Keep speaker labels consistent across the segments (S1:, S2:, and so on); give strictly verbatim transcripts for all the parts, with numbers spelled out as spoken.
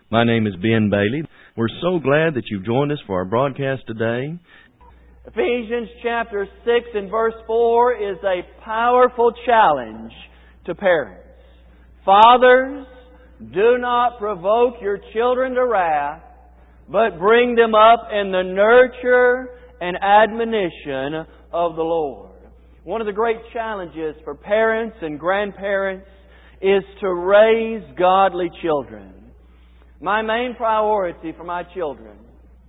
S1: My name is Ben Bailey. We're so glad that you've joined us for our broadcast today.
S2: Ephesians chapter six and verse four is a powerful challenge to parents. Fathers, do not provoke your children to wrath, but bring them up in the nurture and admonition of the Lord. One of the great challenges for parents and grandparents is to raise godly children. My main priority for my children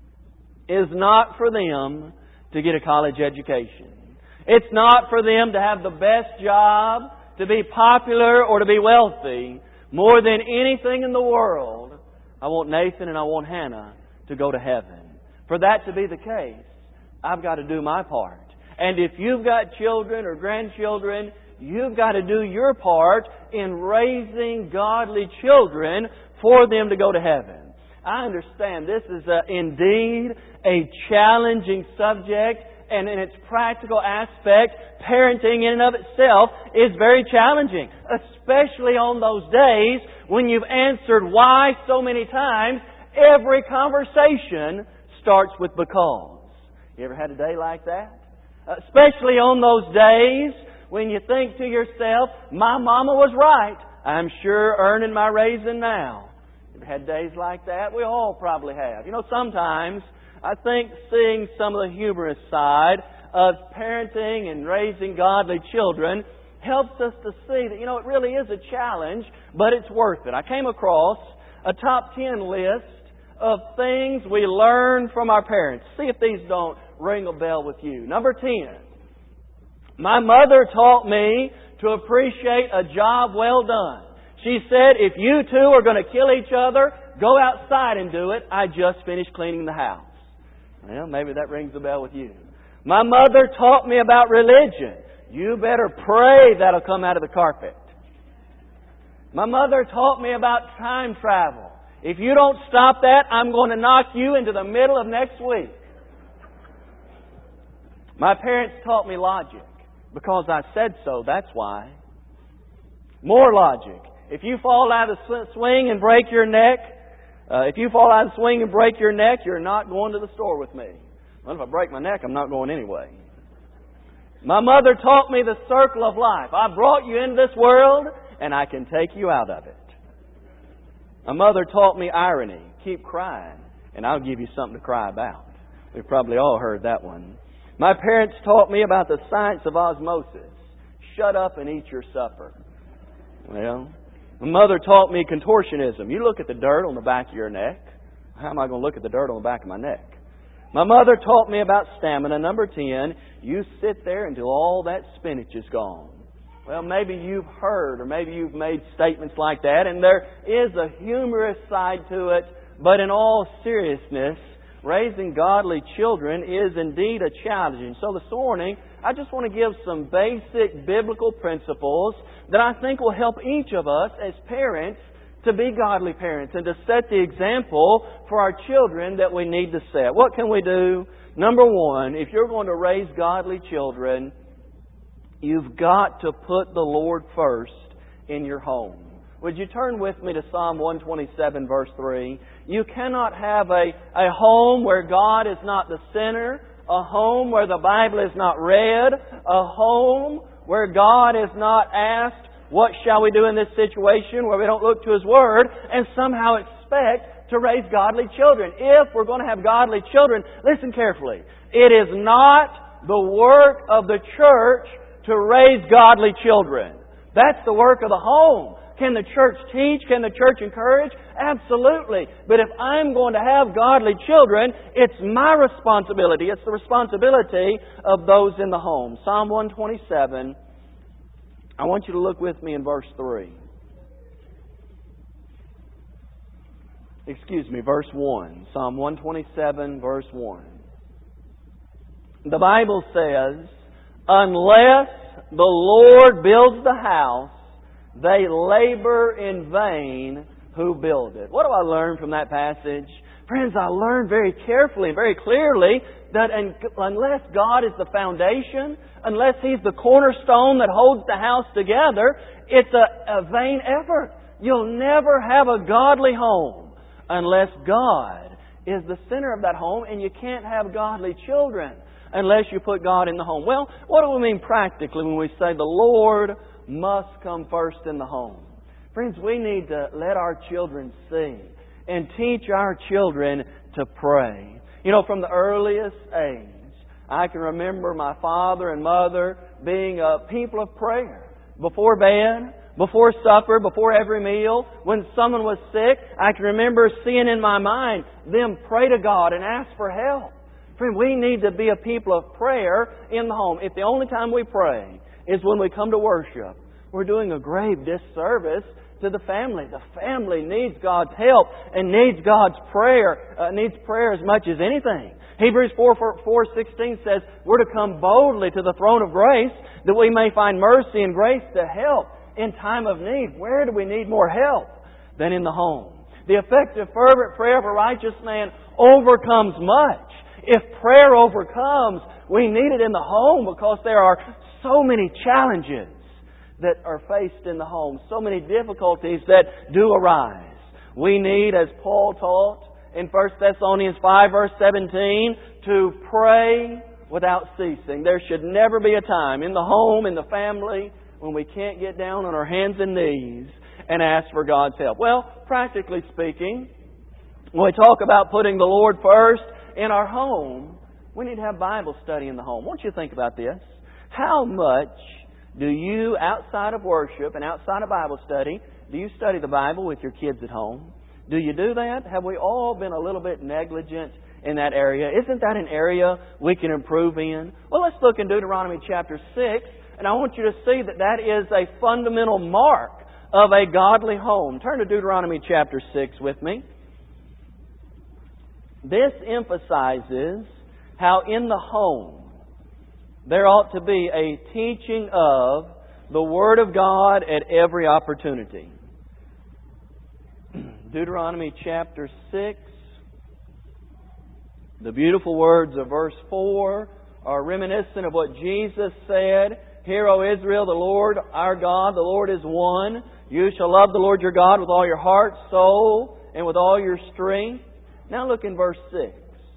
S2: is not for them to get a college education. It's not for them to have the best job, to be popular, or to be wealthy. More than anything in the world, I want Nathan and I want Hannah to go to heaven. For that to be the case, I've got to do my part. And if you've got children or grandchildren, you've got to do your part in raising godly children for them to go to heaven. I understand this is a, indeed a challenging subject, and in its practical aspect, parenting in and of itself is very challenging, especially on those days when you've answered why so many times. Every conversation starts with because. You ever had a day like that? Especially on those days when you think to yourself, my mama was right. I'm sure earning my raising now. Ever had days like that? We all probably have. You know, sometimes I think seeing some of the humorous side of parenting and raising godly children helps us to see that, you know, it really is a challenge, but it's worth it. I came across a top ten list of things we learn from our parents. See if these don't ring a bell with you. Number ten. My mother taught me to appreciate a job well done. She said, if you two are going to kill each other, go outside and do it. I just finished cleaning the house. Well, maybe that rings a bell with you. My mother taught me about religion. You better pray that'll come out of the carpet. My mother taught me about time travel. If you don't stop that, I'm going to knock you into the middle of next week. My parents taught me logic. Because I said so, that's why. More logic. If you fall out of the swing and break your neck, uh, if you fall out of the swing and break your neck, you're not going to the store with me. Well, if I break my neck, I'm not going anyway. My mother taught me the circle of life. I brought you into this world, and I can take you out of it. My mother taught me irony. Keep crying, and I'll give you something to cry about. We've probably all heard that one. My parents taught me about the science of osmosis. Shut up and eat your supper. Well, my mother taught me contortionism. You look at the dirt on the back of your neck. How am I going to look at the dirt on the back of my neck? My mother taught me about stamina. Number ten, you sit there until all that spinach is gone. Well, maybe you've heard or maybe you've made statements like that, and there is a humorous side to it, but in all seriousness, raising godly children is indeed a challenge. And so this morning, I just want to give some basic biblical principles that I think will help each of us as parents to be godly parents and to set the example for our children that we need to set. What can we do? Number one, if you're going to raise godly children, you've got to put the Lord first in your home. Would you turn with me to Psalm one twenty-seven, verse three? You cannot have a, a home where God is not the center, a home where the Bible is not read, a home where God is not asked, what shall we do in this situation, where we don't look to His Word and somehow expect to raise godly children. If we're going to have godly children, listen carefully. It is not the work of the church to raise godly children. That's the work of the home. Can the church teach? Can the church encourage? Absolutely. But if I'm going to have godly children, it's my responsibility. It's the responsibility of those in the home. Psalm one twenty-seven. I want you to look with me in verse three. Excuse me, verse one. Psalm one twenty-seven, verse one. The Bible says, unless the Lord builds the house, they labor in vain who build it. What do I learn from that passage? Friends, I learned very carefully and very clearly that unless God is the foundation, unless He's the cornerstone that holds the house together, it's a, a vain effort. You'll never have a godly home unless God is the center of that home, and you can't have godly children unless you put God in the home. Well, what do we mean practically when we say the Lord must come first in the home? Friends, we need to let our children see and teach our children to pray. You know, from the earliest age, I can remember my father and mother being a people of prayer. Before bed, before supper, before every meal, when someone was sick, I can remember seeing in my mind them pray to God and ask for help. Friend, we need to be a people of prayer in the home. If the only time we pray is when we come to worship, we're doing a grave disservice to the family. The family needs God's help and needs God's prayer, uh, needs prayer as much as anything. Hebrews four sixteen says we're to come boldly to the throne of grace that we may find mercy and grace to help in time of need. Where do we need more help than in the home? The effective, fervent prayer of a righteous man overcomes much. If prayer overcomes, we need it in the home because there are so many challenges that are faced in the home, so many difficulties that do arise. We need, as Paul taught in First Thessalonians five, verse seventeen, to pray without ceasing. There should never be a time in the home, in the family, when we can't get down on our hands and knees and ask for God's help. Well, practically speaking, when we talk about putting the Lord first in our home, we need to have Bible study in the home. I want you to think about this. How much do you, outside of worship and outside of Bible study, do you study the Bible with your kids at home? Do you do that? Have we all been a little bit negligent in that area? Isn't that an area we can improve in? Well, let's look in Deuteronomy chapter six, and I want you to see that that is a fundamental mark of a godly home. Turn to Deuteronomy chapter six with me. This emphasizes how in the home there ought to be a teaching of the Word of God at every opportunity. Deuteronomy chapter six. The beautiful words of verse four are reminiscent of what Jesus said. Hear, O Israel, the Lord our God, the Lord is one. You shall love the Lord your God with all your heart, soul, and with all your strength. Now look in verse six.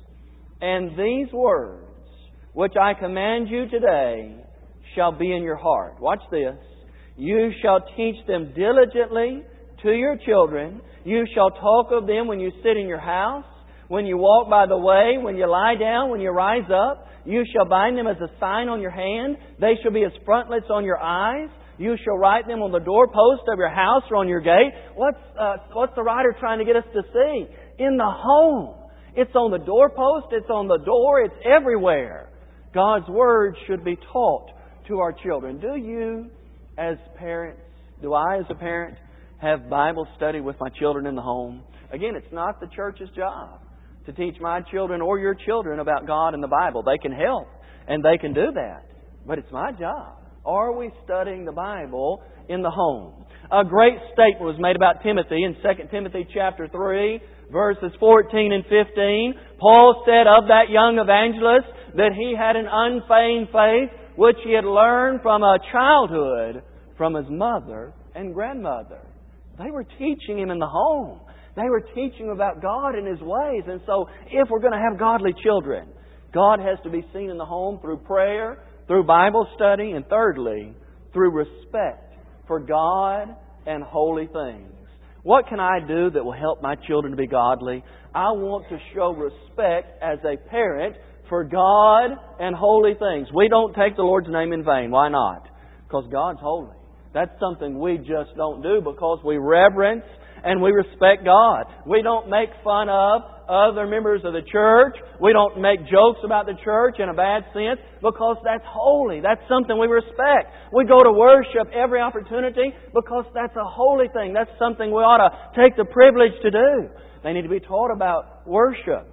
S2: And these words which I command you today shall be in your heart. Watch this. You shall teach them diligently to your children. You shall talk of them when you sit in your house, when you walk by the way, when you lie down, when you rise up. You shall bind them as a sign on your hand. They shall be as frontlets on your eyes. You shall write them on the doorpost of your house or on your gate. What's, uh, what's the writer trying to get us to see? In the home. It's on the doorpost. It's on the door. It's everywhere. God's Word should be taught to our children. Do you, as parents, do I as a parent, have Bible study with my children in the home? Again, it's not the church's job to teach my children or your children about God and the Bible. They can help, and they can do that. But it's my job. Are we studying the Bible in the home? A great statement was made about Timothy in Second Timothy chapter three, verses fourteen and fifteen. Paul said of that young evangelist that he had an unfeigned faith which he had learned from a childhood from his mother and grandmother. They were teaching him in the home. They were teaching about God and His ways. And so if we're going to have godly children, God has to be seen in the home through prayer, through Bible study, and thirdly, through respect for God and holy things. What can I do that will help my children to be godly? I want to show respect as a parent for God and holy things. We don't take the Lord's name in vain. Why not? Because God's holy. That's something we just don't do because we reverence and we respect God. We don't make fun of other members of the church. We don't make jokes about the church in a bad sense because that's holy. That's something we respect. We go to worship every opportunity because that's a holy thing. That's something we ought to take the privilege to do. They need to be taught about worship.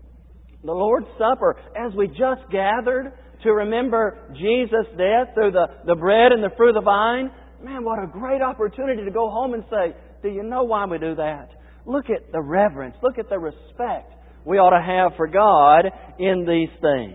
S2: The Lord's Supper, as we just gathered to remember Jesus' death through the, the bread and the fruit of the vine, man, what a great opportunity to go home and say, do you know why we do that? Look at the reverence. Look at the respect we ought to have for God in these things.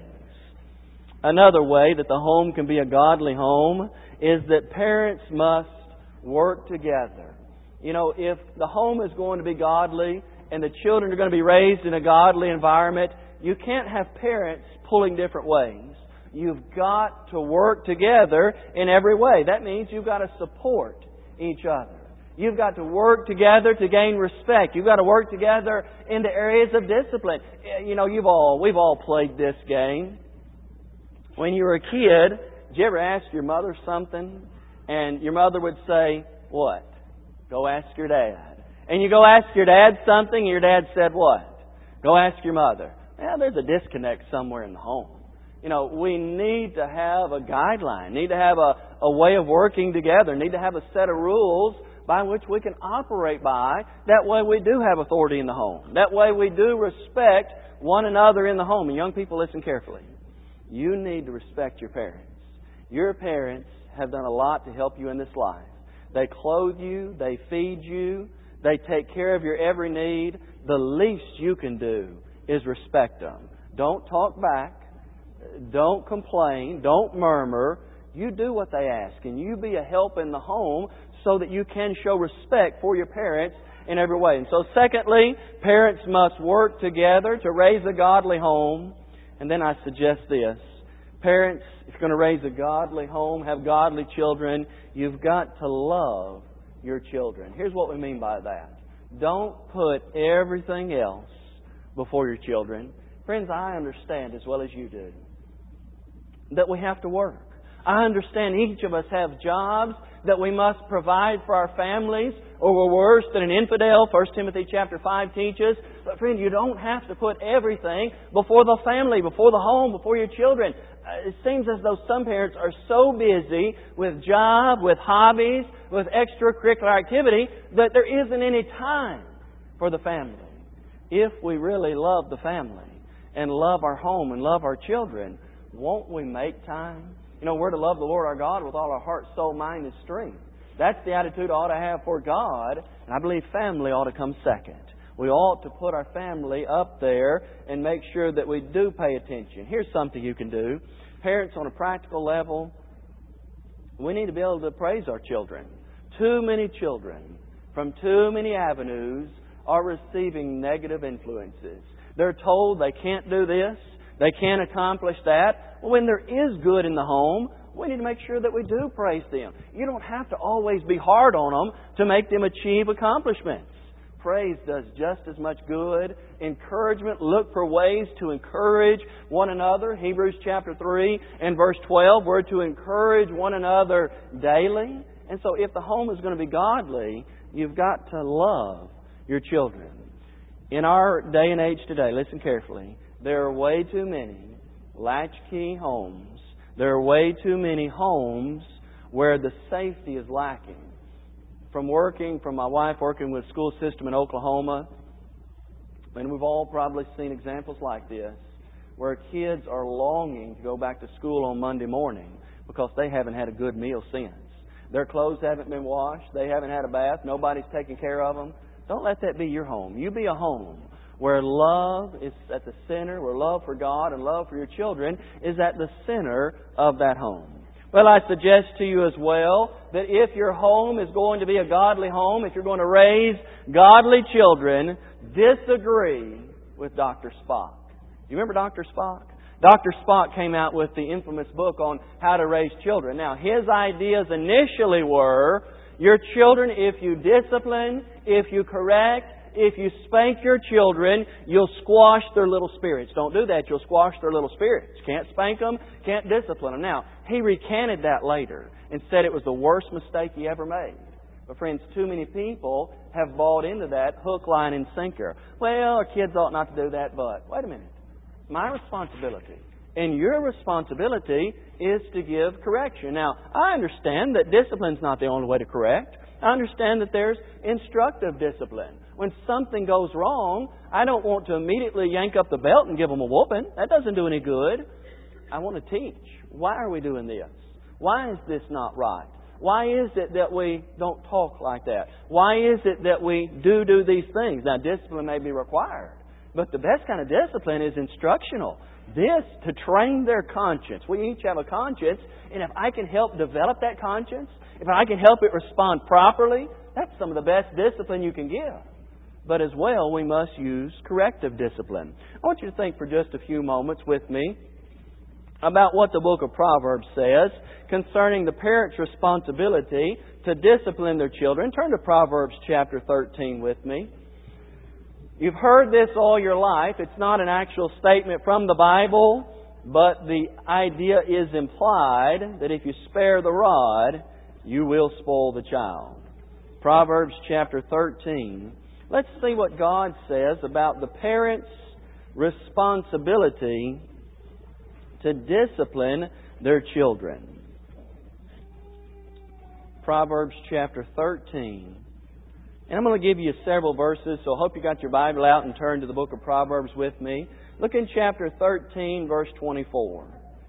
S2: Another way that the home can be a godly home is that parents must work together. You know, if the home is going to be godly, and the children are going to be raised in a godly environment, you can't have parents pulling different ways. You've got to work together in every way. That means you've got to support each other. You've got to work together to gain respect. You've got to work together in the areas of discipline. You know, you've all, we've all played this game. When you were a kid, did you ever ask your mother something and your mother would say, what? Go ask your dad. And you go ask your dad something and your dad said what? Go ask your mother. Well, there's a disconnect somewhere in the home. You know, we need to have a guideline, need to have a, a way of working together, need to have a set of rules by which we can operate by. That way we do have authority in the home. That way we do respect one another in the home. And young people, listen carefully. You need to respect your parents. Your parents have done a lot to help you in this life. They clothe you, they feed you, they take care of your every need. The least you can do is respect them. Don't talk back. Don't complain. Don't murmur. You do what they ask, and you be a help in the home so that you can show respect for your parents in every way. And so secondly, parents must work together to raise a godly home. And then I suggest this. Parents, if you're going to raise a godly home, have godly children, you've got to love your children. Here's what we mean by that. Don't put everything else before your children. Friends, I understand as well as you do that we have to work. I understand each of us have jobs that we must provide for our families, or we're worse than an infidel, First Timothy chapter five teaches. But friend, you don't have to put everything before the family, before the home, before your children. It seems as though some parents are so busy with job, with hobbies, with extracurricular activity, that there isn't any time for the family. If we really love the family and love our home and love our children, won't we make time? You know, we're to love the Lord our God with all our heart, soul, mind, and strength. That's the attitude I ought to have for God, and I believe family ought to come second. We ought to put our family up there and make sure that we do pay attention. Here's something you can do. Parents, on a practical level, we need to be able to praise our children. Too many children from too many avenues are receiving negative influences. They're told they can't do this, they can't accomplish that. Well, when there is good in the home, we need to make sure that we do praise them. You don't have to always be hard on them to make them achieve accomplishments. Praise does just as much good. Encouragement, look for ways to encourage one another. Hebrews chapter three and verse twelve, we're to encourage one another daily. And so if the home is going to be godly, you've got to love your children. In our day and age today, listen carefully, there are way too many latchkey homes. There are way too many homes where the safety is lacking. From working, from my wife working with school system in Oklahoma, and we've all probably seen examples like this, where kids are longing to go back to school on Monday morning because they haven't had a good meal since. Their clothes haven't been washed. They haven't had a bath. Nobody's taking care of them. Don't let that be your home. You be a home where love is at the center, where love for God and love for your children is at the center of that home. Well, I suggest to you as well that if your home is going to be a godly home, if you're going to raise godly children, disagree with Doctor Spock. You remember Doctor Spock? Doctor Spock came out with the infamous book on how to raise children. Now, his ideas initially were, your children, if you discipline, if you correct, if you spank your children, you'll squash their little spirits. Don't do that. You'll squash their little spirits. Can't spank them, can't discipline them. Now, he recanted that later and said it was the worst mistake he ever made. But friends, too many people have bought into that hook, line, and sinker. Well, our kids ought not to do that, but wait a minute. My responsibility and your responsibility is to give correction. Now, I understand that discipline's not the only way to correct. I understand that there's instructive discipline. When something goes wrong, I don't want to immediately yank up the belt and give them a whooping. That doesn't do any good. I want to teach. Why are we doing this? Why is this not right? Why is it that we don't talk like that? Why is it that we do do these things? Now, discipline may be required, but the best kind of discipline is instructional. This, to train their conscience. We each have a conscience, and if I can help develop that conscience, if I can help it respond properly, that's some of the best discipline you can give. but as well we must use corrective discipline. I want you to think for just a few moments with me about what the book of Proverbs says concerning the parents' responsibility to discipline their children. Turn to Proverbs chapter thirteen with me. You've heard this all your life. It's not an actual statement from the Bible, but the idea is implied that if you spare the rod, you will spoil the child. Proverbs chapter thirteen. Let's see what God says about the parents' responsibility to discipline their children. Proverbs chapter thirteen. And I'm going to give you several verses, so I hope you got your Bible out and turn to the book of Proverbs with me. Look in chapter thirteen, verse twenty-four.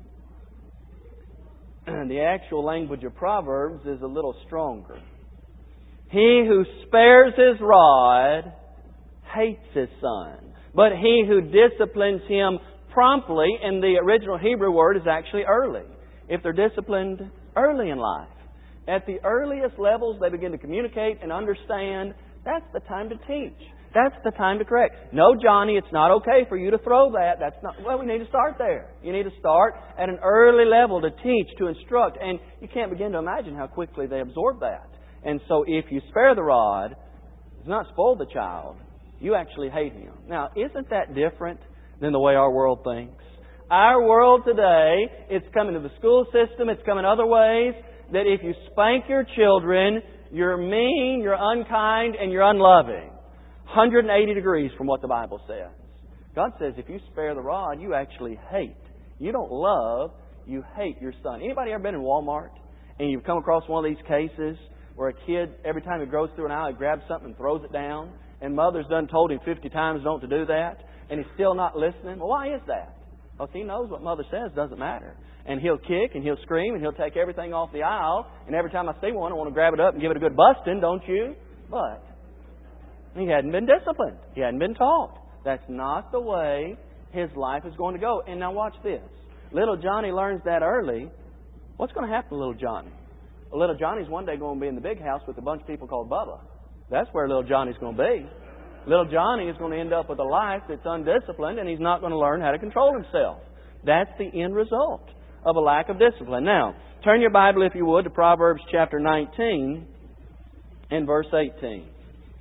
S2: The actual language of Proverbs is a little stronger. He who spares his rod hates his son, but he who disciplines him promptly, and the original Hebrew word is actually early. If they're disciplined early in life, at the earliest levels they begin to communicate and understand, that's the time to teach. That's the time to correct. No, Johnny, it's not okay for you to throw that. That's not. Well, we need to start there. You need to start at an early level to teach, to instruct, and you can't begin to imagine how quickly they absorb that. And so if you spare the rod, it's not spoil the child. You actually hate him. Now, isn't that different than the way our world thinks? Our world today, it's coming to the school system, it's coming other ways, that if you spank your children, you're mean, you're unkind, and you're unloving. one hundred eighty degrees from what the Bible says. God says if you spare the rod, you actually hate. You don't love, you hate your son. Anybody ever been in Walmart and you've come across one of these cases where a kid, every time he goes through an aisle, he grabs something and throws it down, and mother's done told him fifty times don't to do that, and he's still not listening? Well, why is that? Well, he knows what mother says doesn't matter. And he'll kick and he'll scream and he'll take everything off the aisle. And every time I see one, I want to grab it up and give it a good busting, don't you? But he hadn't been disciplined. He hadn't been taught. That's not the way his life is going to go. And now watch this. Little Johnny learns that early. What's going to happen to little Johnny? Well, little Johnny's one day going to be in the big house with a bunch of people called Bubba. That's where little Johnny's going to be. Little Johnny is going to end up with a life that's undisciplined, and he's not going to learn how to control himself. That's the end result of a lack of discipline. Now, turn your Bible, if you would, to Proverbs chapter nineteen and verse eighteen.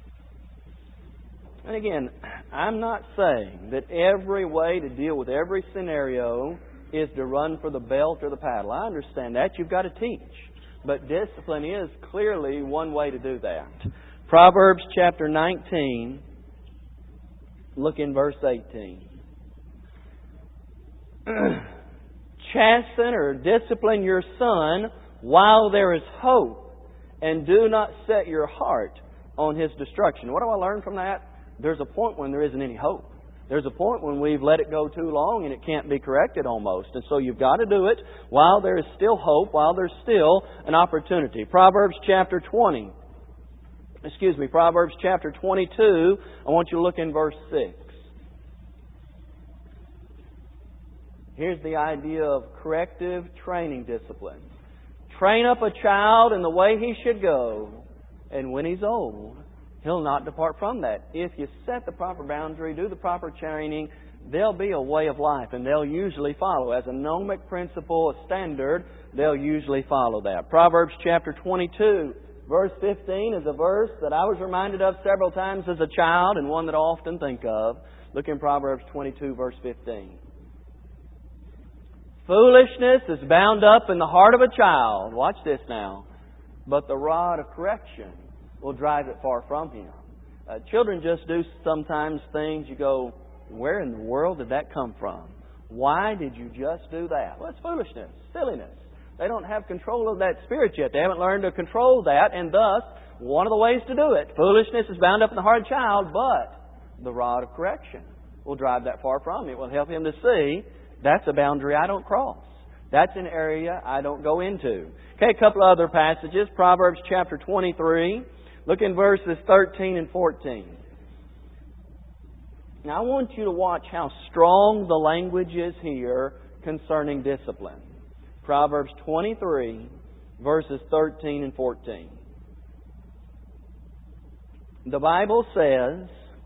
S2: And again, I'm not saying that every way to deal with every scenario is to run for the belt or the paddle. I understand that. You've got to teach. But discipline is clearly one way to do that. Proverbs chapter nineteen, look in verse eighteen. Chasten or discipline your son while there is hope, and do not set your heart on his destruction. What do I learn from that? There's a point when there isn't any hope. There's a point when we've let it go too long and it can't be corrected almost. And so you've got to do it while there is still hope, while there's still an opportunity. Proverbs chapter twenty. Excuse me, Proverbs chapter twenty-two. I want you to look in verse six. Here's the idea of corrective training discipline. Train up a child in the way he should go, and when he's old, he'll not depart from that. If you set the proper boundary, do the proper training, there'll be a way of life, and they'll usually follow. As a gnomic principle, a standard, they'll usually follow that. Proverbs chapter twenty-two, verse fifteen is a verse that I was reminded of several times as a child, and one that I often think of. Look in Proverbs twenty-two, verse fifteen. Foolishness is bound up in the heart of a child. Watch this now. But the rod of correction will drive it far from him. Uh, children just do sometimes things you go, where in the world did that come from? Why did you just do that? Well, it's foolishness, silliness. They don't have control of that spirit yet. They haven't learned to control that, and thus, one of the ways to do it, foolishness is bound up in the heart of a child, but the rod of correction will drive that far from him. It will help him to see that's a boundary I don't cross. That's an area I don't go into. Okay, a couple of other passages. Proverbs chapter twenty-three. Look in verses thirteen and fourteen. Now I want you to watch how strong the language is here concerning discipline. Proverbs twenty-three, verses thirteen and fourteen. The Bible says,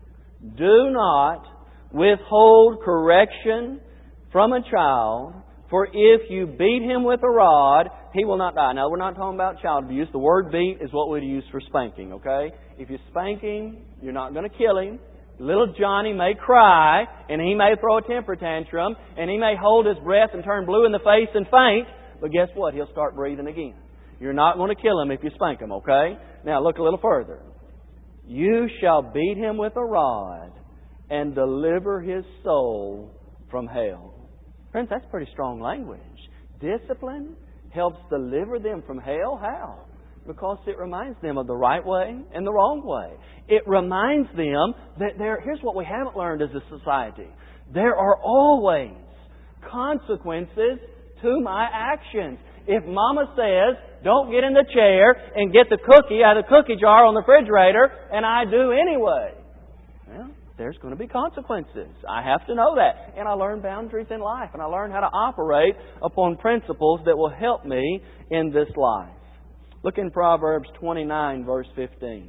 S2: Do not withhold correction from a child, for if you beat him with a rod, he will not die. Now, we're not talking about child abuse. The word beat is what we use for spanking, okay? If you spank him, you're not going to kill him. Little Johnny may cry, and he may throw a temper tantrum, and he may hold his breath and turn blue in the face and faint, but guess what? He'll start breathing again. You're not going to kill him if you spank him, okay? Now, look a little further. You shall beat him with a rod and deliver his soul from hell. Friends, that's pretty strong language. Discipline helps deliver them from hell. How? Because it reminds them of the right way and the wrong way. It reminds them that there, here's what we haven't learned as a society. There are always consequences to my actions. If Mama says, don't get in the chair and get the cookie out of the cookie jar on the refrigerator, and I do anyway, well, there's going to be consequences. I have to know that. And I learn boundaries in life, and I learn how to operate upon principles that will help me in this life. Look in Proverbs twenty-nine, verse fifteen.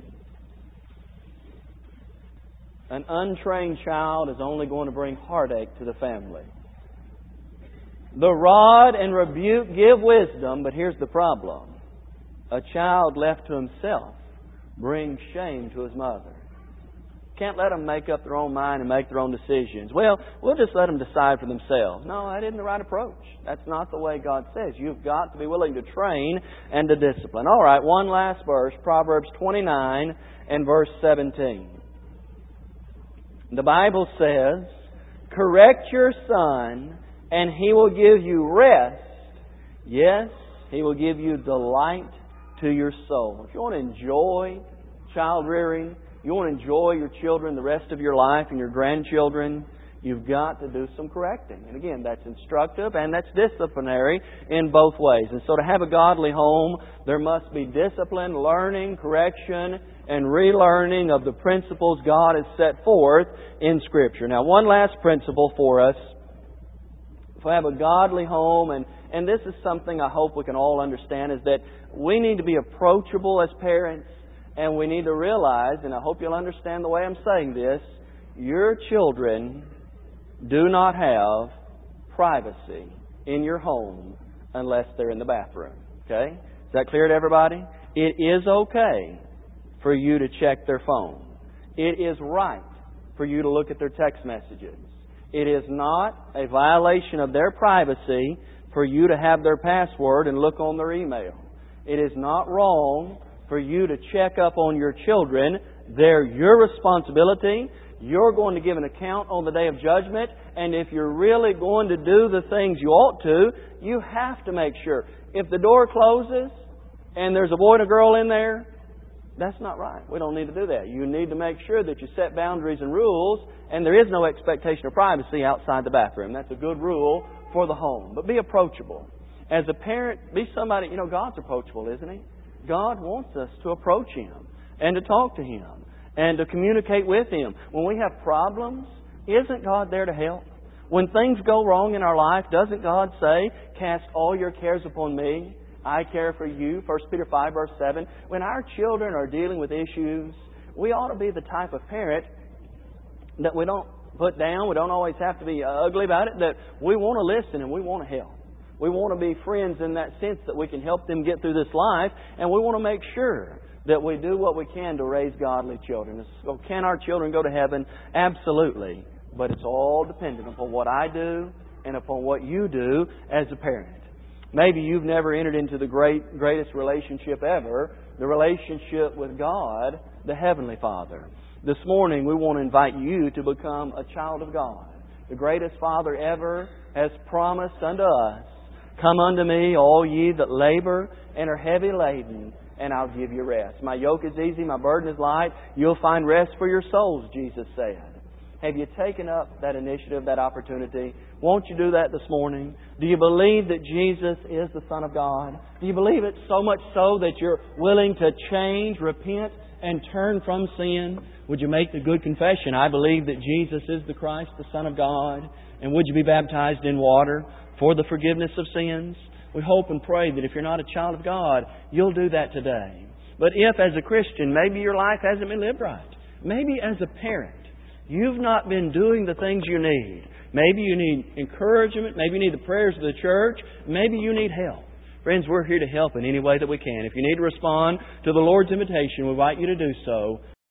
S2: An untrained child is only going to bring heartache to the family. The rod and rebuke give wisdom, but here's the problem. A child left to himself brings shame to his mother. Can't let them make up their own mind and make their own decisions. Well, we'll just let them decide for themselves. No, that isn't the right approach. That's not the way God says. You've got to be willing to train and to discipline. All right, one last verse, Proverbs twenty-nine and verse seventeen. The Bible says, correct your son, and he will give you rest. Yes, he will give you delight to your soul. If you want to enjoy child rearing, you want to enjoy your children the rest of your life and your grandchildren, you've got to do some correcting. And again, that's instructive and that's disciplinary in both ways. And so to have a godly home, there must be discipline, learning, correction, and relearning of the principles God has set forth in Scripture. Now, one last principle for us. If we have a godly home, and, and this is something I hope we can all understand, is that we need to be approachable as parents. And we need to realize, and I hope you'll understand the way I'm saying this, your children do not have privacy in your home unless they're in the bathroom. Okay? Is that clear to everybody? It is okay for you to check their phone. It is right for you to look at their text messages. It is not a violation of their privacy for you to have their password and look on their email. It is not wrong for you to check up on your children. They're your responsibility. You're going to give an account on the day of judgment. And if you're really going to do the things you ought to, you have to make sure. If the door closes and there's a boy and a girl in there, that's not right. We don't need to do that. You need to make sure that you set boundaries and rules, and there is no expectation of privacy outside the bathroom. That's a good rule for the home. But be approachable. As a parent, be somebody, you know, God's approachable, isn't He? God wants us to approach Him and to talk to Him and to communicate with Him. When we have problems, isn't God there to help? When things go wrong in our life, doesn't God say, cast all your cares upon me? I care for you. First Peter five, verse seven. When our children are dealing with issues, we ought to be the type of parent that we don't put down. We don't always have to be ugly about it. That we want to listen and we want to help. We want to be friends in that sense that we can help them get through this life. And we want to make sure that we do what we can to raise godly children. So can our children go to heaven? Absolutely. But it's all dependent upon what I do and upon what you do as a parent. Maybe you've never entered into the great, greatest relationship ever, the relationship with God, the Heavenly Father. This morning we want to invite you to become a child of God. The greatest Father ever has promised unto us, come unto me, all ye that labor and are heavy laden, and I'll give you rest. My yoke is easy, my burden is light. You'll find rest for your souls, Jesus said. Have you taken up that initiative, that opportunity? Won't you do that this morning? Do you believe that Jesus is the Son of God? Do you believe it so much so that you're willing to change, repent, and turn from sin? Would you make the good confession, I believe that Jesus is the Christ, the Son of God? And would you be baptized in water for the forgiveness of sins? We hope and pray that if you're not a child of God, you'll do that today. But if, as a Christian, maybe your life hasn't been lived right, maybe as a parent, You've not been doing the things you need. Maybe you need encouragement. Maybe you need the prayers of the church. Maybe you need help. Friends, we're here to help in any way that we can. If you need to respond to the Lord's invitation, we invite you to do so.